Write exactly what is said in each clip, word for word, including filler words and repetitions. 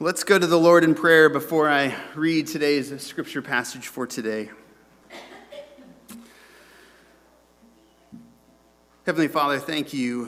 Let's go to the Lord in prayer before I read today's scripture passage for today. Heavenly Father, thank you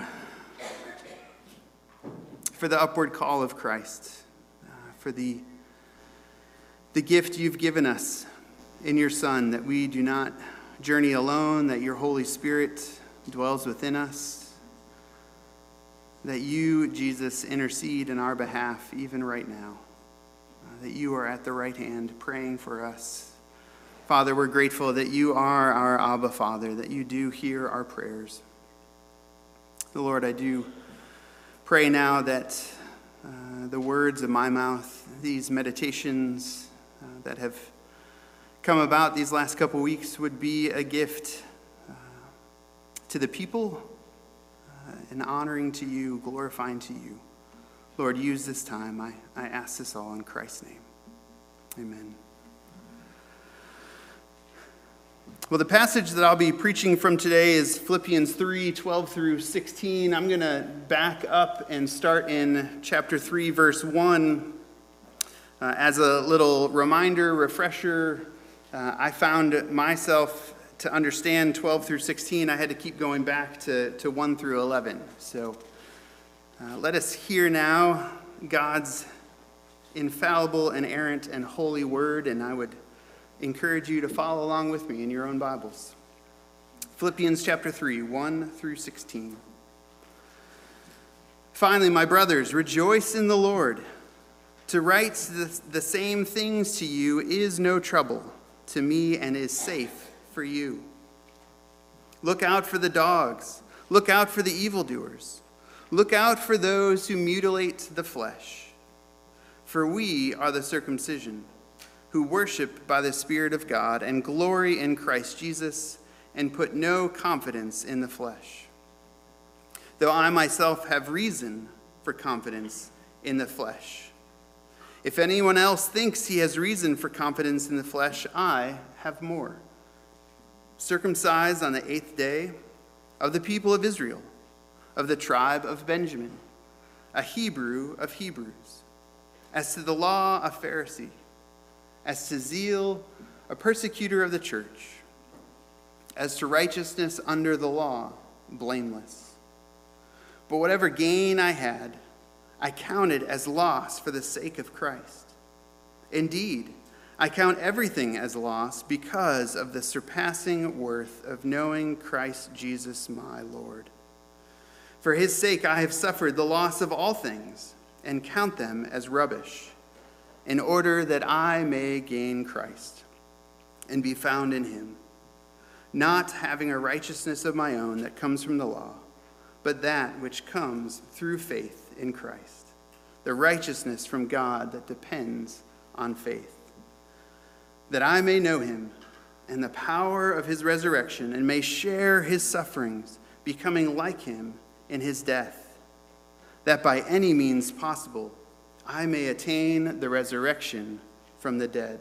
for the upward call of Christ, uh, for the, the gift you've given us in your Son, that we do not journey alone, that your Holy Spirit dwells within us, that you, Jesus, intercede in our behalf even right now, uh, that you are at the right hand praying for us. Father, we're grateful that you are our Abba Father, that you do hear our prayers. Lord, I do pray now that uh, the words of my mouth, these meditations uh, that have come about these last couple weeks would be a gift uh, to the people, Uh, and honoring to you, glorifying to you. Lord, use this time. I, I ask this all in Christ's name. Amen. Well, the passage that I'll be preaching from today is Philippians three, twelve through sixteen. I'm going to back up and start in chapter three, verse one. Uh, as a little reminder, refresher, uh, I found myself to understand twelve through sixteen, I had to keep going back to, to one through eleven. So uh, let us hear now God's infallible, inerrant, and holy word, and I would encourage you to follow along with me in your own Bibles. Philippians chapter three, one through sixteen. Finally, my brothers, rejoice in the Lord. To write the, the same things to you is no trouble to me and is safe for you. Look out for the dogs. Look out for the evildoers. Look out for those who mutilate the flesh. For we are the circumcision, who worship by the Spirit of God and glory in Christ Jesus and put no confidence in the flesh. Though I myself have reason for confidence in the flesh. If anyone else thinks he has reason for confidence in the flesh, I have more. Circumcised on the eighth day, of the people of Israel, of the tribe of Benjamin, a Hebrew of Hebrews, as to the law, a Pharisee, as to zeal, a persecutor of the church, as to righteousness under the law, blameless. But whatever gain I had, I counted as loss for the sake of Christ. Indeed, I count everything as loss because of the surpassing worth of knowing Christ Jesus my Lord. For his sake I have suffered the loss of all things and count them as rubbish, in order that I may gain Christ and be found in him, not having a righteousness of my own that comes from the law, but that which comes through faith in Christ, the righteousness from God that depends on faith. That I may know him and the power of his resurrection and may share his sufferings, becoming like him in his death, that by any means possible I may attain the resurrection from the dead.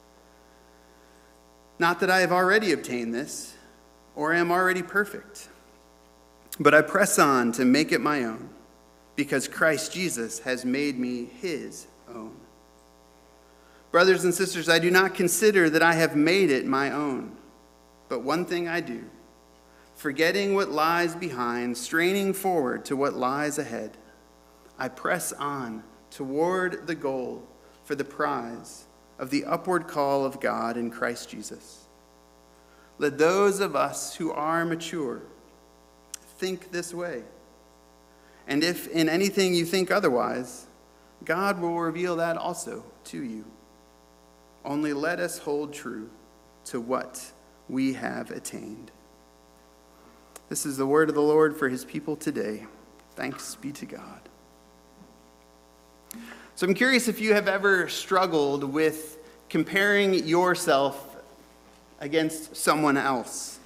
Not that I have already obtained this or am already perfect, but I press on to make it my own, because Christ Jesus has made me his own. Brothers and sisters, I do not consider that I have made it my own, but one thing I do, forgetting what lies behind, straining forward to what lies ahead, I press on toward the goal for the prize of the upward call of God in Christ Jesus. Let those of us who are mature think this way, and if in anything you think otherwise, God will reveal that also to you. Only let us hold true to what we have attained. This is the word of the Lord for his people today. Thanks be to God. So I'm curious if you have ever struggled with comparing yourself against someone else.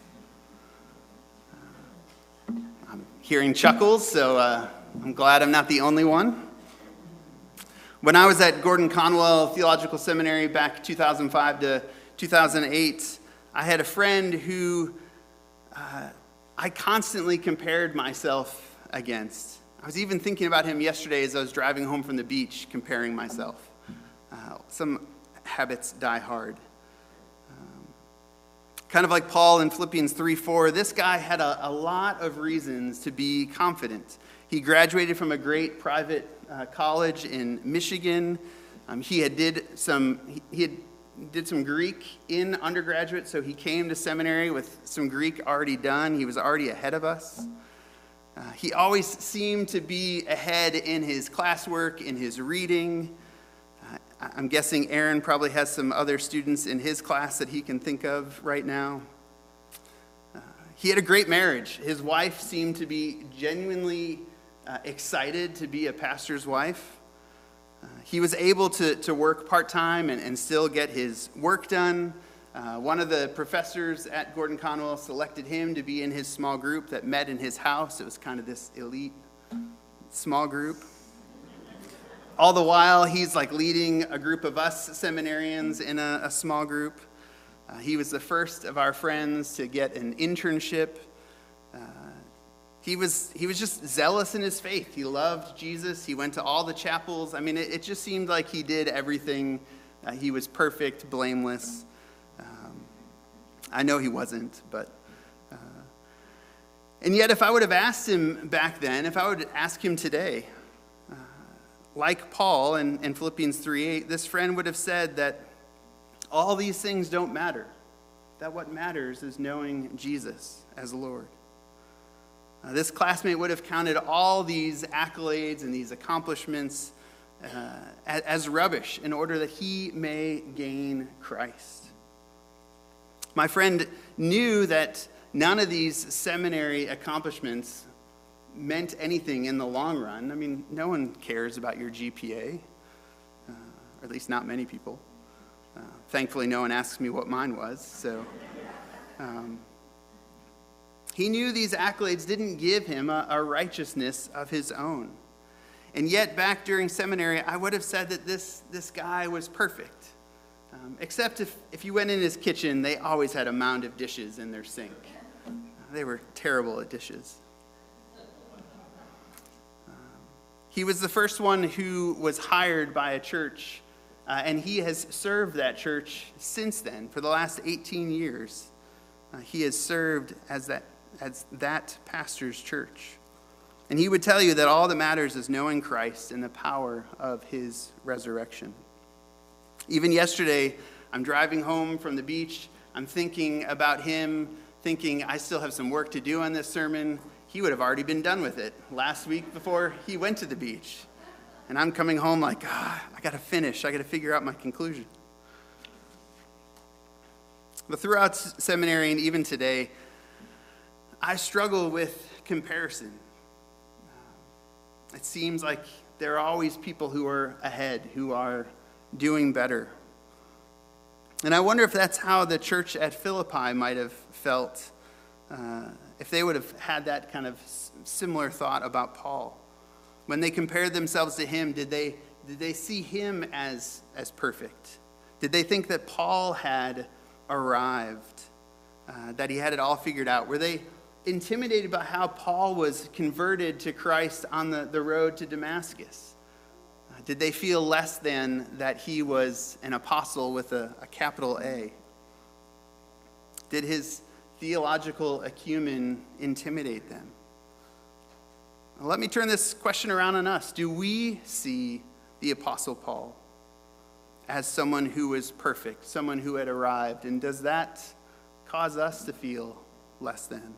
I'm hearing chuckles, so uh, I'm glad I'm not the only one. When I was at Gordon Conwell Theological Seminary back two thousand five to two thousand eight, I had a friend who uh, I constantly compared myself against. I was even thinking about him yesterday as I was driving home from the beach, comparing myself. Uh, some habits die hard. Um, kind of like Paul in Philippians three four, this guy had a, a lot of reasons to be confident. He graduated from a great private uh, college in Michigan. Um, he had did some he, he had did some Greek in undergraduate, so he came to seminary with some Greek already done. He was already ahead of us. Uh, he always seemed to be ahead in his classwork, in his reading. Uh, I'm guessing Aaron probably has some other students in his class that he can think of right now. Uh, he had a great marriage. His wife seemed to be genuinely uh, excited to be a pastor's wife. Uh, he was able to, to work part-time and, and still get his work done. Uh, one of the professors at Gordon Conwell selected him to be in his small group that met in his house. It was kind of this elite small group. All the while, he's like leading a group of us seminarians in a, a small group. Uh, he was the first of our friends to get an internship. Uh, he was he was just zealous in his faith. He loved Jesus. He went to all the chapels. I mean, it, it just seemed like he did everything. Uh, he was perfect, blameless. I know he wasn't, but... Uh, and yet, if I would have asked him back then, if I would ask him today, uh, like Paul in, in Philippians three eight, this friend would have said that all these things don't matter, that what matters is knowing Jesus as Lord. Uh, this classmate would have counted all these accolades and these accomplishments uh, as, as rubbish in order that he may gain Christ. My friend knew that none of these seminary accomplishments meant anything in the long run. I mean, no one cares about your G P A, uh, or at least not many people. Uh, thankfully, no one asks me what mine was. So, um, he knew these accolades didn't give him a, a righteousness of his own. And yet, back during seminary, I would have said that this, this guy was perfect. Um, except if, if you went in his kitchen, they always had a mound of dishes in their sink. Uh, they were terrible at dishes. Um, he was the first one who was hired by a church, uh, and he has served that church since then. For the last eighteen years, uh, he has served as that, as that pastor's church. And he would tell you that all that matters is knowing Christ and the power of his resurrection. Even yesterday, I'm driving home from the beach. I'm thinking about him, thinking I still have some work to do on this sermon. He would have already been done with it last week before he went to the beach. And I'm coming home like, ah, I got to finish. I got to figure out my conclusion. But throughout seminary and even today, I struggle with comparison. It seems like there are always people who are ahead, who are doing better. And I wonder if that's how the church at Philippi might have felt, uh, if they would have had that kind of similar thought about Paul. When they compared themselves to him, did they did they see him as, as perfect? Did they think that Paul had arrived, uh, that he had it all figured out? Were they intimidated by how Paul was converted to Christ on the, the road to Damascus? Did they feel less than that he was an apostle with a, a capital A? Did his theological acumen intimidate them? Now, let me turn this question around on us. Do we see the Apostle Paul as someone who was perfect, someone who had arrived? And does that cause us to feel less than?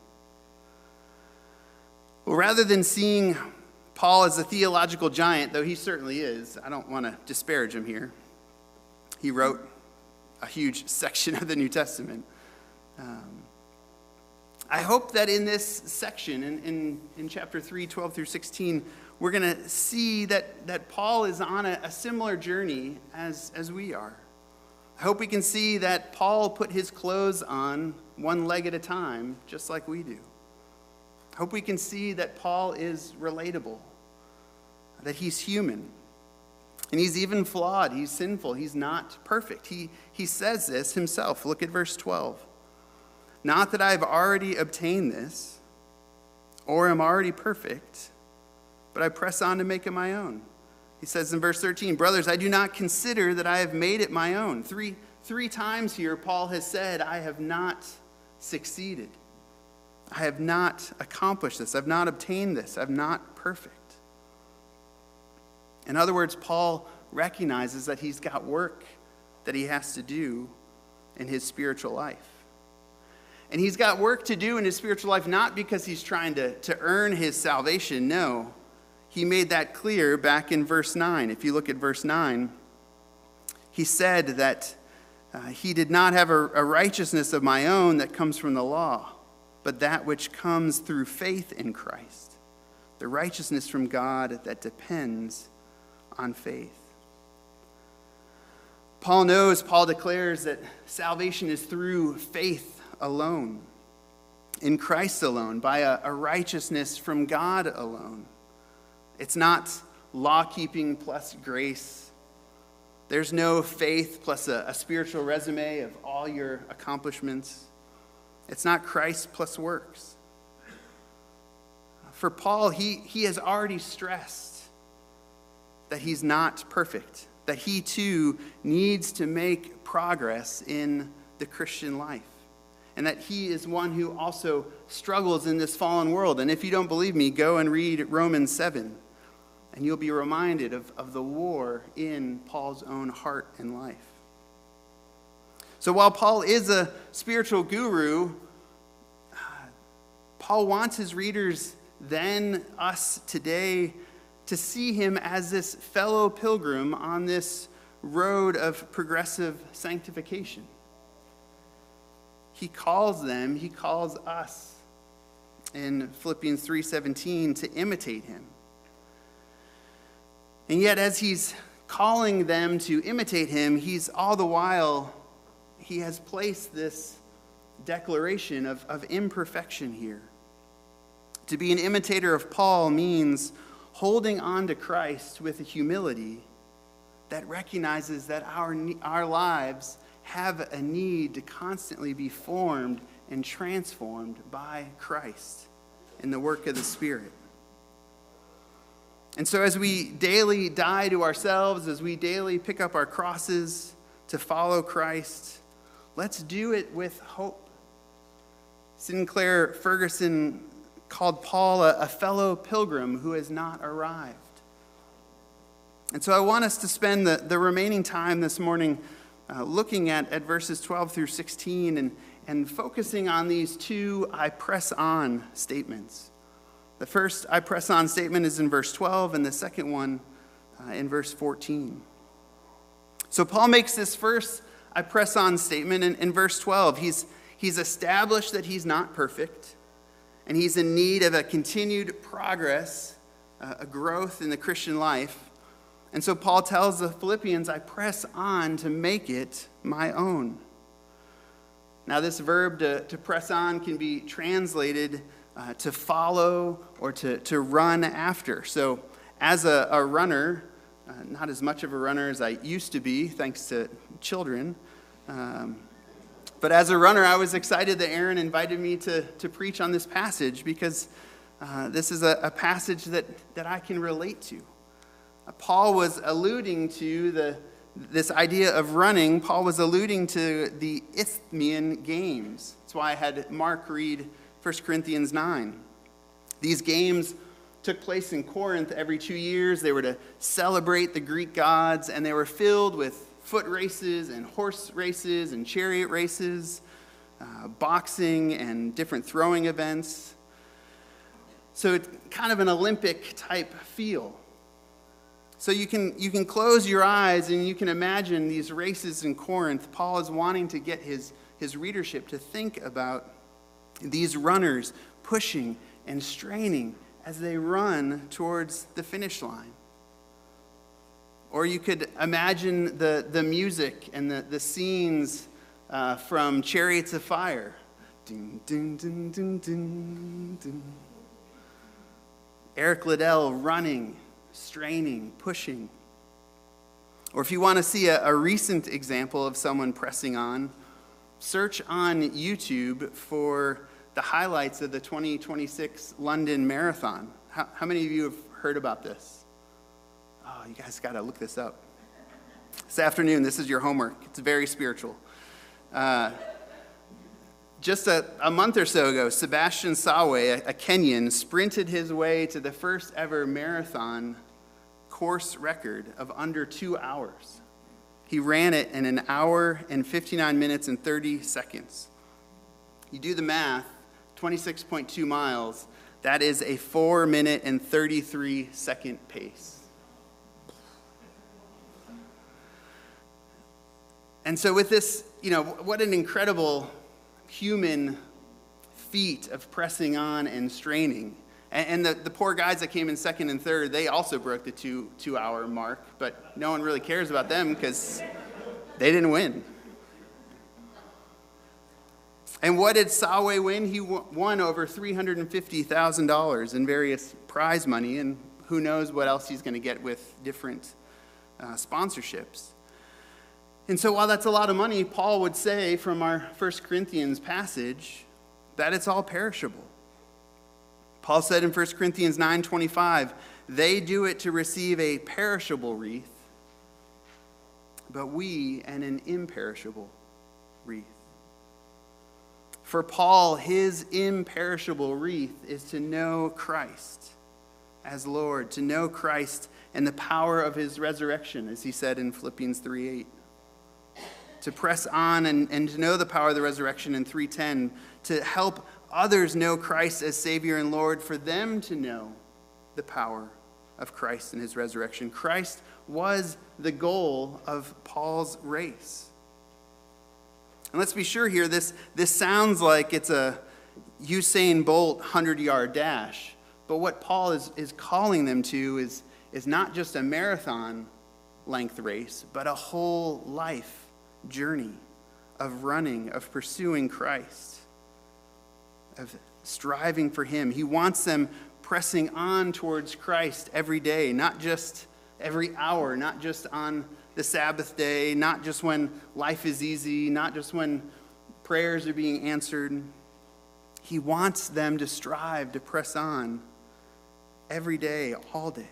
Well, rather than seeing Paul is a theological giant, though he certainly is. I don't want to disparage him here. He wrote a huge section of the New Testament. Um, I hope that in this section, in, in, in chapter three, twelve through sixteen, we're going to see that, that Paul is on a, a similar journey as, as we are. I hope we can see that Paul put his clothes on one leg at a time, just like we do. I hope we can see that Paul is relatable, that he's human, and he's even flawed. He's sinful. He's not perfect. He, he says this himself. Look at verse twelve. Not that I've already obtained this or am already perfect, but I press on to make it my own. He says in verse thirteen, brothers, I do not consider that I have made it my own. Three, three times here, Paul has said, I have not succeeded. I have not accomplished this. I've not obtained this. I'm not perfect. In other words, Paul recognizes that he's got work that he has to do in his spiritual life. And he's got work to do in his spiritual life not because he's trying to, to earn his salvation. No, he made that clear back in verse nine. If you look at verse nine, he said that uh, he did not have a, a righteousness of my own that comes from the law, but that which comes through faith in Christ, the righteousness from God that depends on faith. Paul knows, Paul declares that salvation is through faith alone, in Christ alone, by a, a righteousness from God alone. It's not law-keeping plus grace. There's no faith plus a, a spiritual resume of all your accomplishments. It's not Christ plus works. For Paul, he, he has already stressed that he's not perfect, that he too needs to make progress in the Christian life, and that he is one who also struggles in this fallen world. And if you don't believe me, go and read Romans seven, and you'll be reminded of, of the war in Paul's own heart and life. So while Paul is a spiritual guru, Paul wants his readers then, us today, to see him as this fellow pilgrim on this road of progressive sanctification. He calls them, he calls us in Philippians three seventeen to imitate him. And yet as he's calling them to imitate him, he's all the while, he has placed this declaration of, of imperfection here. To be an imitator of Paul means holding on to Christ with a humility that recognizes that our, our lives have a need to constantly be formed and transformed by Christ in the work of the Spirit. And so as we daily die to ourselves, as we daily pick up our crosses to follow Christ, let's do it with hope. Sinclair Ferguson called Paul a, a fellow pilgrim who has not arrived. And so I want us to spend the, the remaining time this morning uh, looking at, at verses twelve through sixteen and, and focusing on these two I press on statements. The first I press on statement is in verse twelve, and the second one uh, in verse fourteen. So Paul makes this first I press on statement in, in verse twelve. He's, he's established that he's not perfect, and he's in need of a continued progress, uh, a growth in the Christian life. And so Paul tells the Philippians, I press on to make it my own. Now this verb to, to press on can be translated uh, to follow or to, to run after. So as a, a runner, uh, not as much of a runner as I used to be, thanks to children, um, but as a runner, I was excited that Aaron invited me to, to preach on this passage because uh, this is a, a passage that, that I can relate to. Uh, Paul was alluding to the this idea of running. Paul was alluding to the Isthmian Games. That's why I had Mark read First Corinthians nine. These games took place in Corinth every two years. They were to celebrate the Greek gods, and they were filled with foot races and horse races and chariot races, uh, boxing and different throwing events. So it's kind of an Olympic type feel. So you can you can close your eyes and you can imagine these races in Corinth. Paul is wanting to get his, his readership to think about these runners pushing and straining as they run towards the finish line. Or you could imagine the, the music and the, the scenes uh, from Chariots of Fire. Dun, dun, dun, dun, dun, dun. Eric Liddell running, straining, pushing. Or if you want to see a, a recent example of someone pressing on, search on YouTube for the highlights of the twenty twenty-six London Marathon. How, how many of you have heard about this? Oh, you guys got to look this up. This afternoon, this is your homework. It's very spiritual. Uh, just a, a month or so ago, Sebastian Sawe, a, a Kenyan, sprinted his way to the first ever marathon course record of under two hours. He ran it in an hour and fifty-nine minutes and thirty seconds. You do the math, twenty-six point two miles, that is a four minute and thirty-three second pace. And so with this, you know, what an incredible human feat of pressing on and straining. And, and the, the poor guys that came in second and third, they also broke the two, two hour mark, but no one really cares about them because they didn't win. And what did Sawe win? He won over three hundred fifty thousand dollars in various prize money, and who knows what else he's going to get with different uh, sponsorships. And so while that's a lot of money, Paul would say from our First Corinthians passage that it's all perishable. Paul said in First Corinthians nine twenty-five, they do it to receive a perishable wreath, but we an, an imperishable wreath. For Paul, his imperishable wreath is to know Christ as Lord, to know Christ and the power of his resurrection, as he said in Philippians three eight. To press on and, and to know the power of the resurrection in three ten, to help others know Christ as Savior and Lord, for them to know the power of Christ and his resurrection. Christ was the goal of Paul's race. And let's be sure here, this, this sounds like it's a Usain Bolt hundred-yard dash, but what Paul is, is calling them to is, is not just a marathon-length race, but a whole life journey of running, of pursuing Christ, of striving for him. He wants them pressing on towards Christ every day, not just every hour, not just on the Sabbath day, not just when life is easy, not just when prayers are being answered. He wants them to strive to press on every day, all day.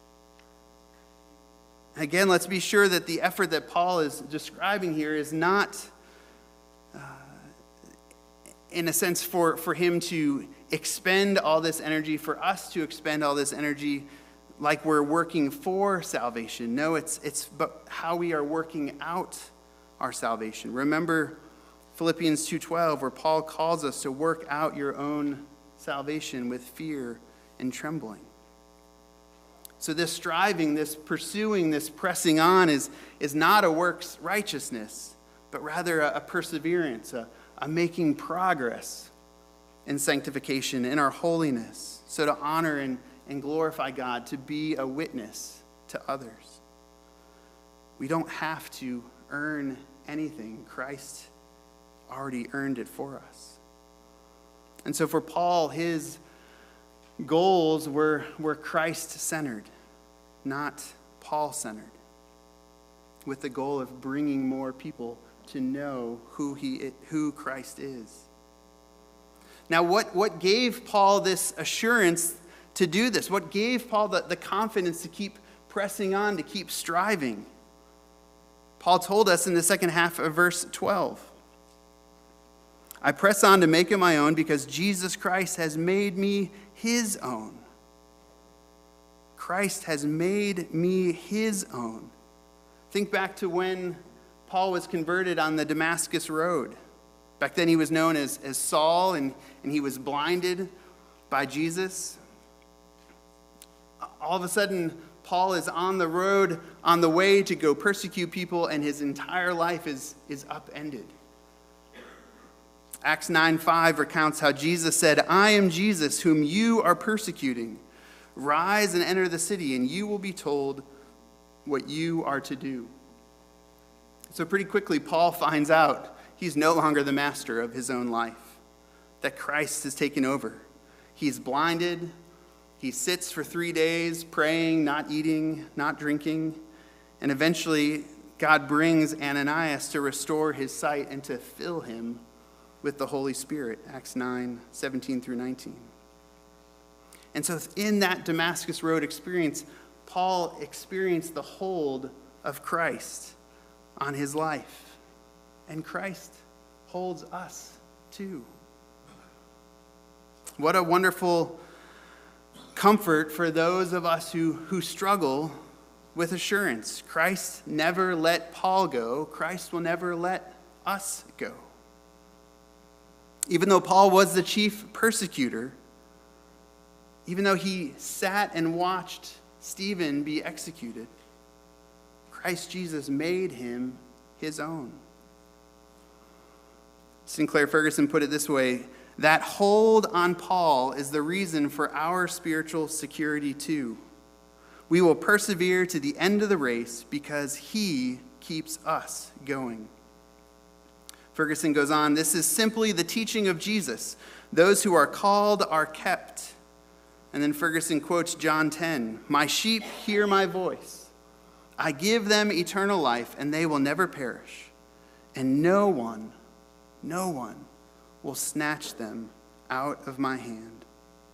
Again, let's be sure that the effort that Paul is describing here is not, uh, in a sense, for, for him to expend all this energy, for us to expend all this energy like we're working for salvation. No, it's, it's but how we are working out our salvation. Remember Philippians two twelve, where Paul calls us to work out your own salvation with fear and trembling. So this striving, this pursuing, this pressing on is, is not a works righteousness, but rather a, a perseverance, a, a making progress in sanctification, in our holiness, so to honor and, and glorify God, to be a witness to others. We don't have to earn anything. Christ already earned it for us. And so for Paul, his goals were, were Christ-centered, not Paul-centered, with the goal of bringing more people to know who he, who Christ is. Now, what, what gave Paul this assurance to do this? What gave Paul the, the confidence to keep pressing on, to keep striving? Paul told us in the second half of verse twelve, I press on to make it my own because Jesus Christ has made me his own. Christ has made me his own. Think back to when Paul was converted on the Damascus Road. Back then he was known as, as Saul, and, and he was blinded by Jesus. All of a sudden, Paul is on the road, on the way to go persecute people, and his entire life is, is upended. Acts nine five recounts how Jesus said, I am Jesus whom you are persecuting. Rise and enter the city, and you will be told what you are to do. So pretty quickly, Paul finds out he's no longer the master of his own life, that Christ has taken over. He's blinded. He sits for three days praying, not eating, not drinking, and eventually God brings Ananias to restore his sight and to fill him with the Holy Spirit, Acts nine seventeen through nineteen. And so in that Damascus Road experience, Paul experienced the hold of Christ on his life. And Christ holds us too. What a wonderful comfort for those of us who, who struggle with assurance. Christ never let Paul go. Christ will never let us go. Even though Paul was the chief persecutor, even though he sat and watched Stephen be executed, Christ Jesus made him his own. Sinclair Ferguson put it this way: that hold on Paul is the reason for our spiritual security too. We will persevere to the end of the race because he keeps us going. Ferguson goes on, this is simply the teaching of Jesus. Those who are called are kept. And then Ferguson quotes John ten, my sheep hear my voice. I give them eternal life, and they will never perish. And no one, no one will snatch them out of my hand.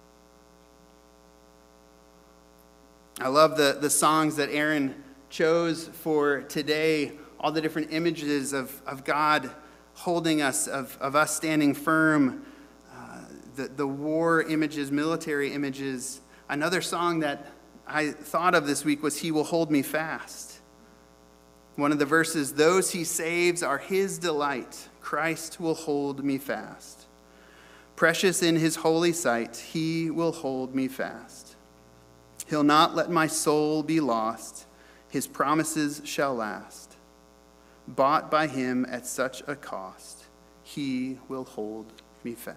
I love the, the songs that Aaron chose for today, all the different images of, of God holding us, of, of us standing firm, uh, the, the war images, military images. Another song that I thought of this week was He Will Hold Me Fast. One of the verses, those he saves are his delight. Christ will hold me fast. Precious in his holy sight, he will hold me fast. He'll not let my soul be lost. His promises shall last. Bought by him at such a cost, he will hold me fast.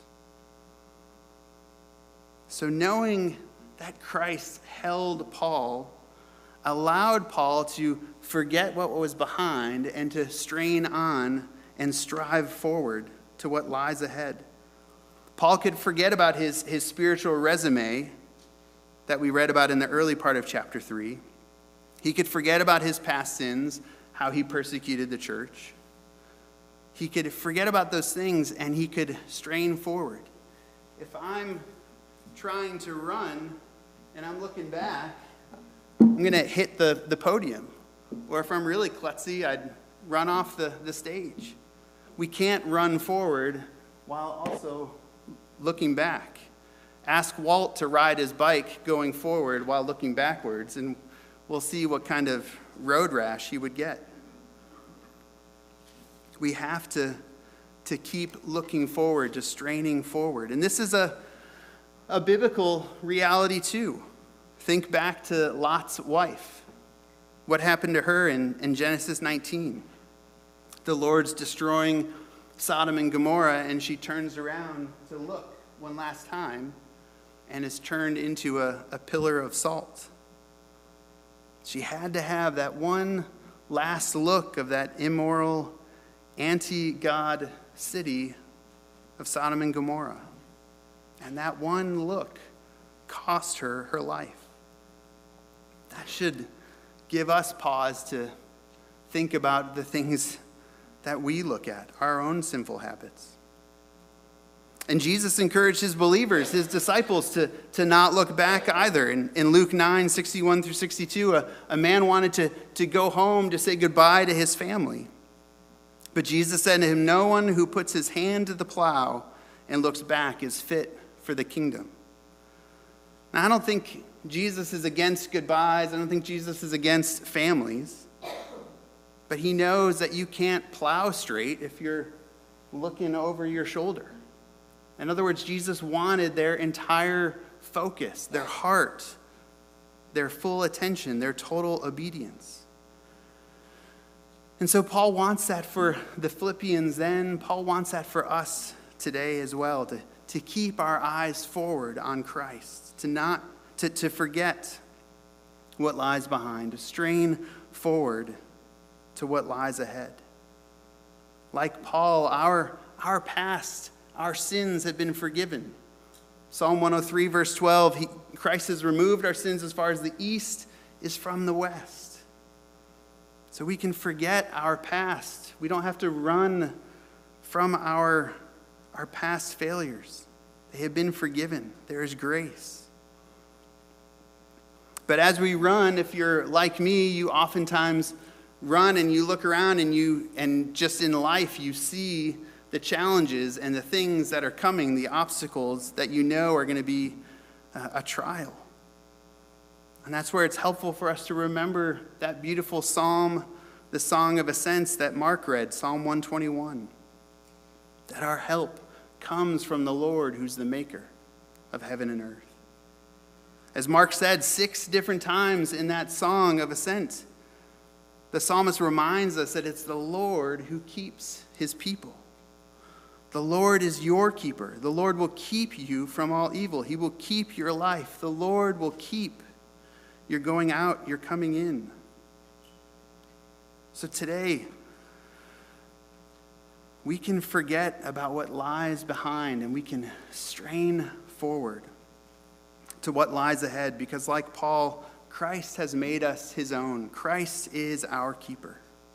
So knowing that Christ held Paul allowed Paul to forget what was behind and to strain on and strive forward to what lies ahead. Paul could forget about his, his spiritual resume that we read about in the early part of chapter three. He could forget about his past sins, how he persecuted the church. He could forget about those things and he could strain forward. If I'm trying to run and I'm looking back, I'm going to hit the, the podium. Or if I'm really klutzy, I'd run off the, the stage. We can't run forward while also looking back. Ask Walt to ride his bike going forward while looking backwards, and we'll see what kind of road rash he would get. We have to, to keep looking forward, to straining forward. And this is a, a biblical reality too. Think back to Lot's wife. What happened to her in, in Genesis nineteen? The Lord's destroying Sodom and Gomorrah, and she turns around to look one last time and is turned into a, a pillar of salt. She had to have that one last look of that immoral, anti-God city of Sodom and Gomorrah. And that one look cost her her life. That should give us pause to think about the things that we look at, our own sinful habits. And Jesus encouraged his believers, his disciples, to, to not look back either. In, in Luke nine, sixty-one through sixty-two, a, a man wanted to, to go home to say goodbye to his family. But Jesus said to him, no one who puts his hand to the plow and looks back is fit for the kingdom. Now, I don't think Jesus is against goodbyes. I don't think Jesus is against families. But he knows that you can't plow straight if you're looking over your shoulder. In other words, Jesus wanted their entire focus, their heart, their full attention, their total obedience. And so Paul wants that for the Philippians then. Paul wants that for us today as well, to, to keep our eyes forward on Christ, to not to, to forget what lies behind, to strain forward to what lies ahead. Like Paul, our, our past, our sins have been forgiven. Psalm one oh three, verse twelve, he, Christ has removed our sins as far as the east is from the west. So we can forget our past. We don't have to run from our, our past failures. They have been forgiven. There is grace. But as we run, if you're like me, you oftentimes run and you look around and you and just in life you see the challenges and the things that are coming, the obstacles that you know are going to be a, a trial. And that's where it's helpful for us to remember that beautiful psalm, the Song of Ascents that Mark read, Psalm one twenty-one, that our help comes from the Lord who's the maker of heaven and earth. As Mark said six different times in that Song of Ascent, the psalmist reminds us that it's the Lord who keeps his people. The Lord is your keeper. The Lord will keep you from all evil. He will keep your life. The Lord will keep your going out, your coming in. So today, we can forget about what lies behind and we can strain forward to what lies ahead, because like Paul, Christ has made us his own. Christ is our keeper.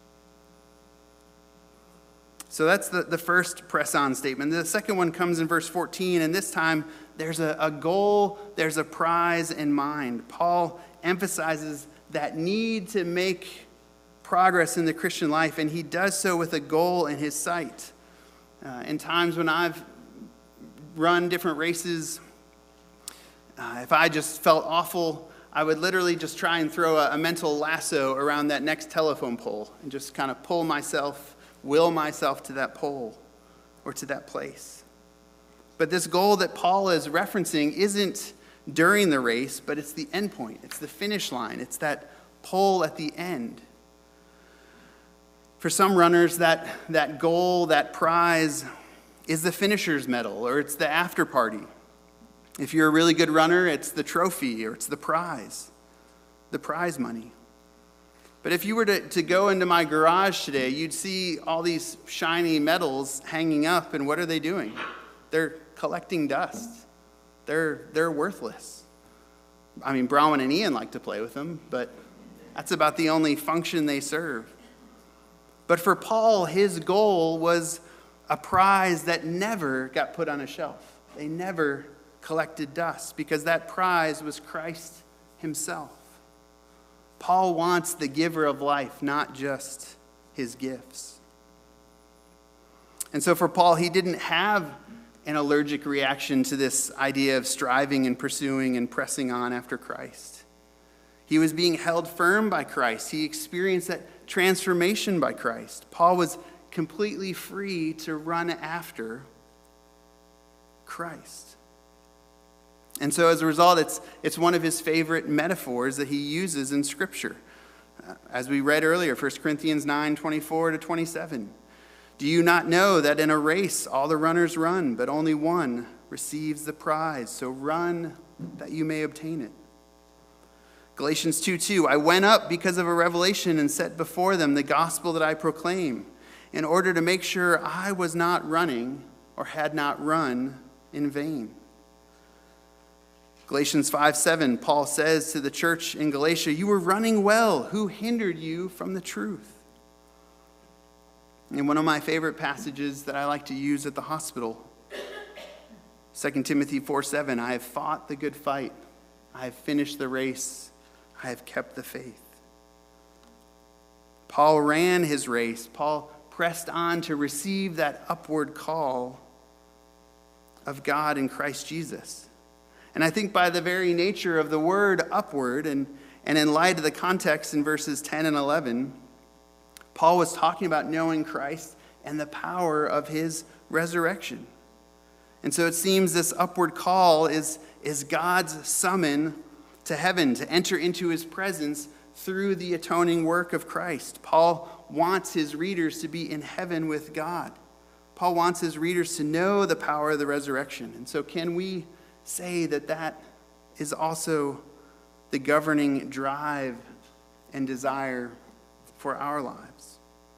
So that's the, the first press-on statement. The second one comes in verse fourteen, and this time there's a, a goal, there's a prize in mind. Paul emphasizes that need to make progress in the Christian life, and he does so with a goal in his sight. Uh, in times when I've run different races, uh, if I just felt awful, I would literally just try and throw a, a mental lasso around that next telephone pole and just kind of pull myself, will myself to that pole or to that place. But this goal that Paul is referencing isn't during the race, but it's the end point. It's the finish line. It's that pole at the end. For some runners, that, that goal, that prize is the finisher's medal, or it's the after party. If you're a really good runner, it's the trophy, or it's the prize, the prize money. But if you were to, to go into my garage today, you'd see all these shiny medals hanging up, and what are they doing? They're collecting dust. They're, they're worthless. I mean, Bronwyn and Ian like to play with them, but that's about the only function they serve. But for Paul, his goal was a prize that never got put on a shelf. They never collected dust, because that prize was Christ himself. Paul wants the giver of life, not just his gifts. And so for Paul, he didn't have an allergic reaction to this idea of striving and pursuing and pressing on after Christ. He was being held firm by Christ. He experienced that transformation by Christ. Paul was completely free to run after Christ. And so as a result, it's, it's one of his favorite metaphors that he uses in Scripture. Uh, as we read earlier, First Corinthians nine, twenty-four to twenty-seven. Do you not know that in a race all the runners run, but only one receives the prize? So run that you may obtain it. Galatians two two, I went up because of a revelation and set before them the gospel that I proclaim, in order to make sure I was not running or had not run in vain. Galatians five seven, Paul says to the church in Galatia, you were running well. Who hindered you from the truth? And one of my favorite passages that I like to use at the hospital, Second Timothy four seven, I have fought the good fight. I have finished the race. I have kept the faith. Paul ran his race. Paul pressed on to receive that upward call of God in Christ Jesus. And I think by the very nature of the word upward, and, and in light of the context in verses ten and eleven, Paul was talking about knowing Christ and the power of his resurrection. And so it seems this upward call is, is God's summon to heaven, to enter into his presence through the atoning work of Christ. Paul wants his readers to be in heaven with God. Paul wants his readers to know the power of the resurrection. And so can we say that that is also the governing drive and desire for our lives?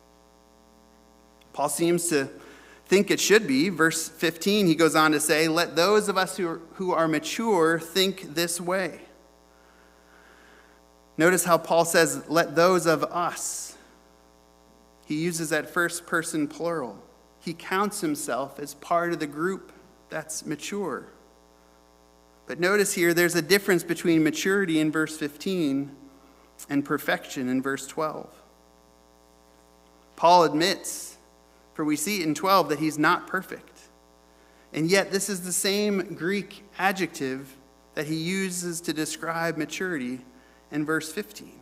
Paul seems to think it should be. Verse fifteen, he goes on to say, let those of us who are, who are mature think this way. Notice how Paul says, let those of us. He uses that first person plural. He counts himself as part of the group that's mature. But notice here, there's a difference between maturity in verse fifteen and perfection in verse twelve. Paul admits, for we see in twelve, that he's not perfect. And yet this is the same Greek adjective that he uses to describe maturity in verse fifteen.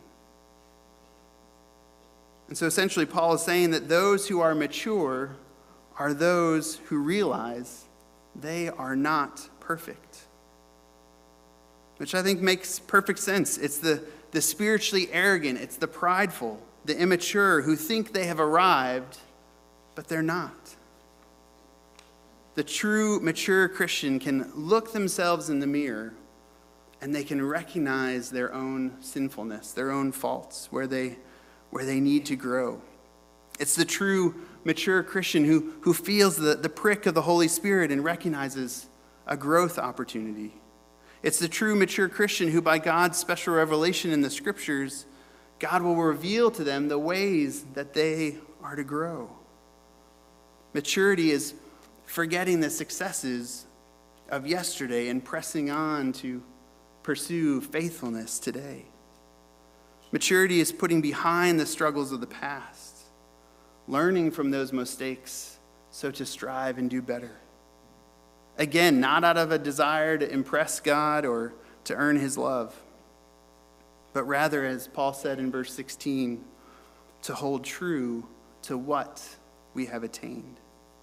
And so essentially Paul is saying that those who are mature are those who realize they are not perfect. Which I think makes perfect sense. It's the, the spiritually arrogant, it's the prideful, the immature who think they have arrived, but they're not. The true mature Christian can look themselves in the mirror and they can recognize their own sinfulness, their own faults, where they, where they need to grow. It's the true mature Christian who, who feels the, the prick of the Holy Spirit and recognizes a growth opportunity. It's the true mature Christian who, by God's special revelation in the Scriptures, God will reveal to them the ways that they are to grow. Maturity is forgetting the successes of yesterday and pressing on to pursue faithfulness today. Maturity is putting behind the struggles of the past, learning from those mistakes so to strive and do better. Again, not out of a desire to impress God or to earn his love, but rather, as Paul said in verse sixteen, to hold true to what we have attained.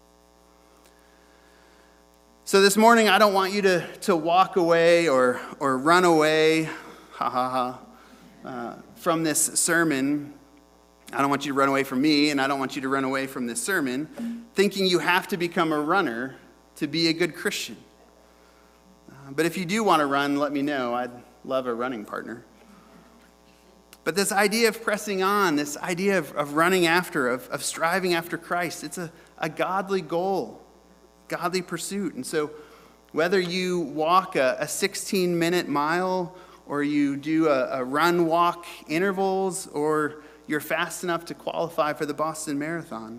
So this morning, I don't want you to, to walk away or, or run away, ha ha ha, uh, from this sermon. I don't want you to run away from me, and I don't want you to run away from this sermon, thinking you have to become a runner to be a good Christian. Uh, but if you do want to run, let me know. I'd love a running partner. But this idea of pressing on, this idea of, of running after, of, of striving after Christ, it's a, a godly goal, godly pursuit. And so whether you walk a sixteen-minute mile or you do a, a run-walk intervals or you're fast enough to qualify for the Boston Marathon,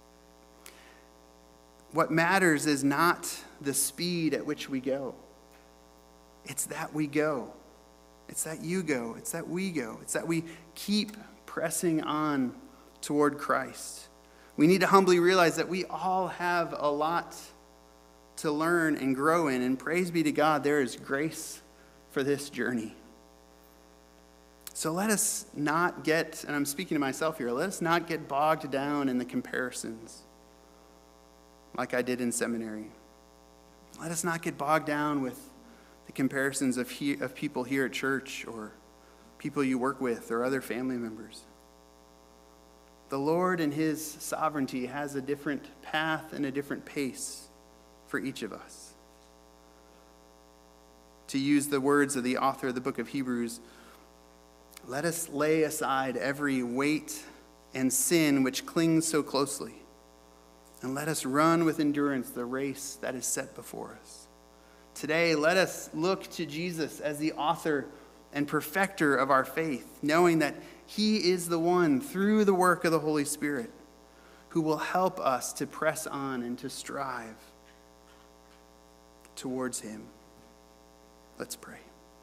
what matters is not the speed at which we go. It's that we go. It's that you go. It's that we go. It's that we keep pressing on toward Christ. We need to humbly realize that we all have a lot to learn and grow in. And praise be to God, there is grace for this journey. So let us not get, and I'm speaking to myself here, let us not get bogged down in the comparisons like I did in seminary. Let us not get bogged down with the comparisons of, he, of people here at church or people you work with or other family members. The Lord in his sovereignty has a different path and a different pace for each of us. To use the words of the author of the book of Hebrews, let us lay aside every weight and sin which clings so closely, and let us run with endurance the race that is set before us. Today, let us look to Jesus as the author and perfecter of our faith, knowing that he is the one, through the work of the Holy Spirit, who will help us to press on and to strive towards him. Let's pray.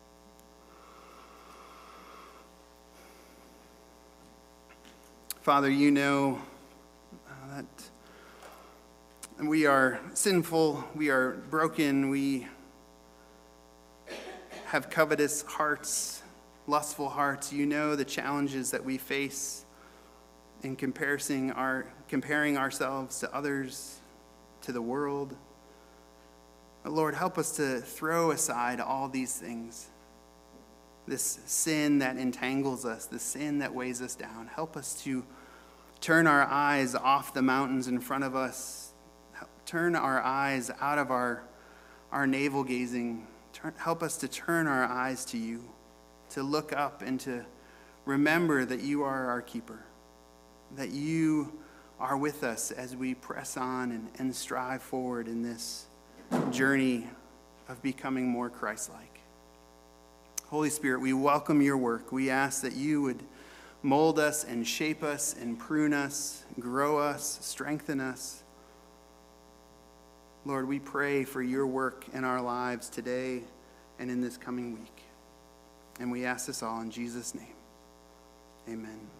Father, you know uh, that we are sinful, we are broken, we have covetous hearts, lustful hearts. You know the challenges that we face in comparing, our, comparing ourselves to others, to the world. But Lord, help us to throw aside all these things. This sin that entangles us, the sin that weighs us down. Help us to turn our eyes off the mountains in front of us. Turn our eyes out of our, our navel gazing. Turn, help us to turn our eyes to you, to look up and to remember that you are our keeper, that you are with us as we press on and, and strive forward in this journey of becoming more Christ-like. Holy Spirit, we welcome your work. We ask that you would mold us and shape us and prune us, grow us, strengthen us. Lord, we pray for your work in our lives today and in this coming week. And we ask this all in Jesus' name. Amen.